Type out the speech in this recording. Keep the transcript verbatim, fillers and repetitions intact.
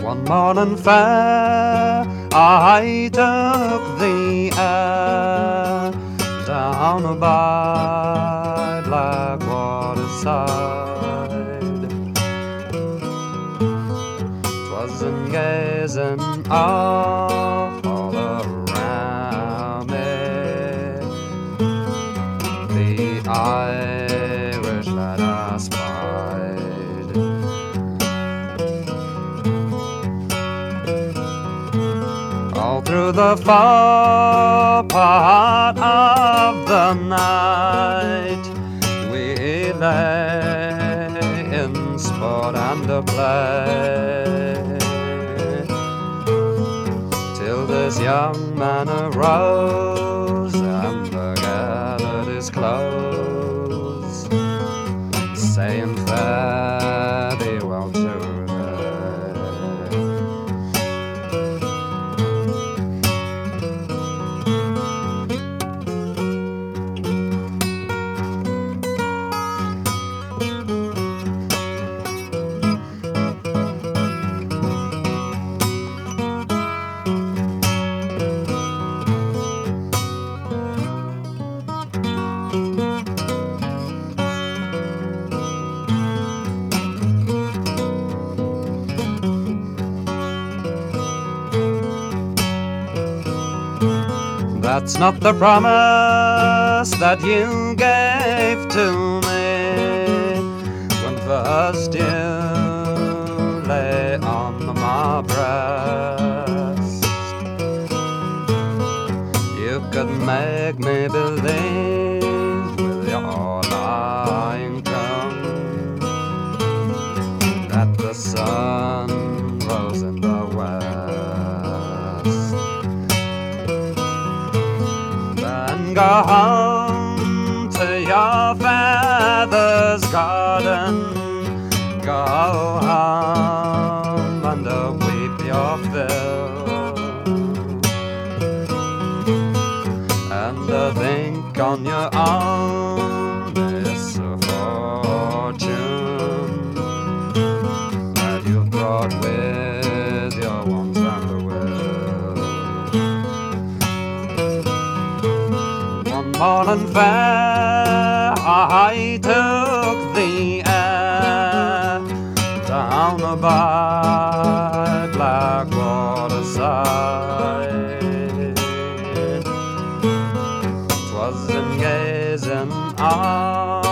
One morning fair, I took the air down by Blackwater side. 'Twas in gazing off all around me, the Irish lad I spied. All through the far part of the night, we lay in sport and a play, till this young man arose and gathered his clothes, saying fare thee well to That's not the promise that you gave to me when first you lay on my breast. You could make me believe with your lying tongue that the sun rose in the west. Go home to your father's garden, go home and weep your fill, and think on your own misfortune that you've brought with your wants and the will. Morning fair, I took the air down by Blackwater side. 'Twas in gazing on